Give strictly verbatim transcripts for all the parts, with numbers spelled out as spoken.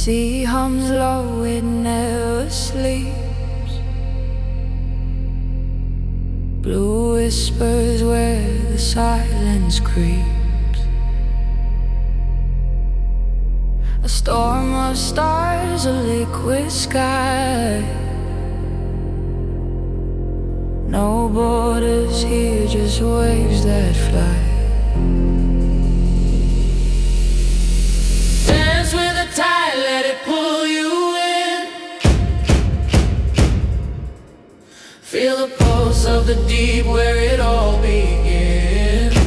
sea hums low, it never sleeps. Blue whispers where the silence creeps. A storm of stars, a liquid sky. No borders here, just waves that fly. Dance with the tide, let it pull you in. Feel the pulse of the deep where it all begins.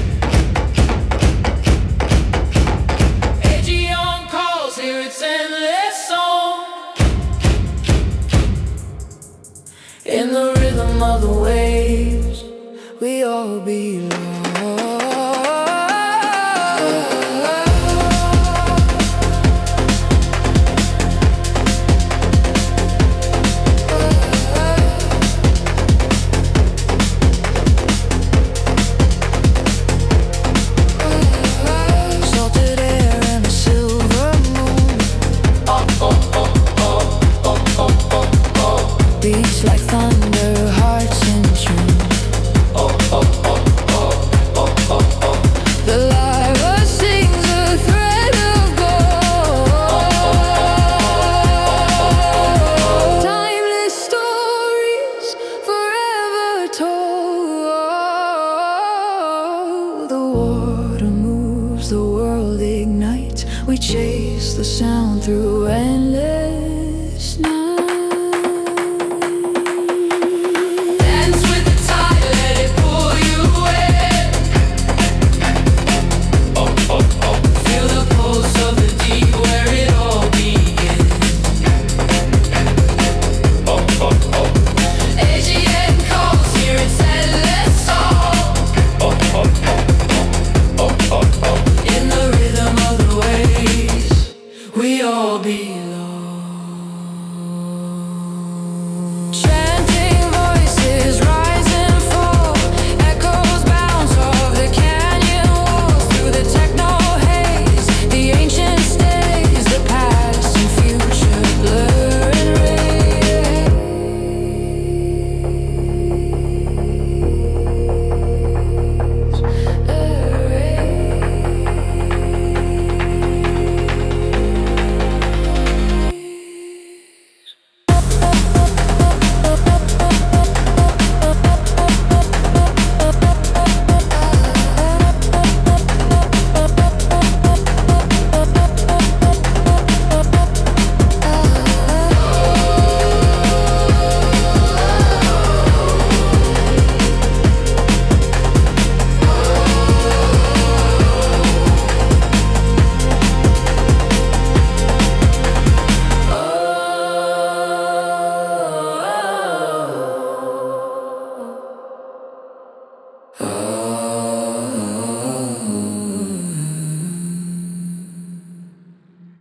Aegean calls, hear its endless song. In the rhythm of the waves, we all belong.